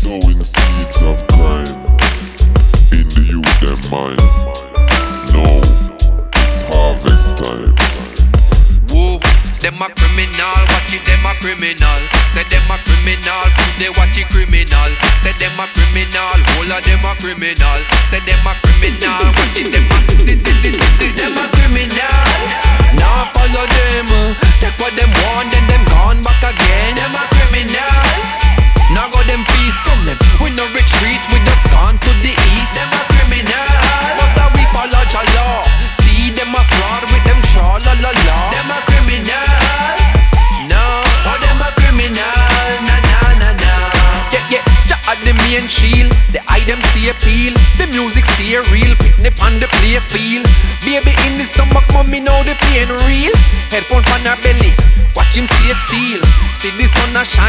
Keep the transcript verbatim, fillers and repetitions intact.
Sowing seeds of crime in the youth them mind. Now it's harvest time. Whoa, them a criminal, watch it, them a criminal. Say them a criminal, prove they watch it criminal. Say them a criminal, all of them a criminal. Say them a criminal, watch it, them a them a criminal. Now follow them, take what them want, then them gone back again. Them a criminal. Now go them feast, tell them we no retreat, we just gone to the east. Them a criminal, but that we follow your law. See them a fraud with them tra la la la. Them a criminal, no, oh them a criminal, na na na na. Yeah yeah, ja at the main shield, the eye them stay peel, the music stay real, picnic on the play field. Baby in the stomach, mommy know the pain real. Headphone on her belly, watch him stay still. See the sun a shine.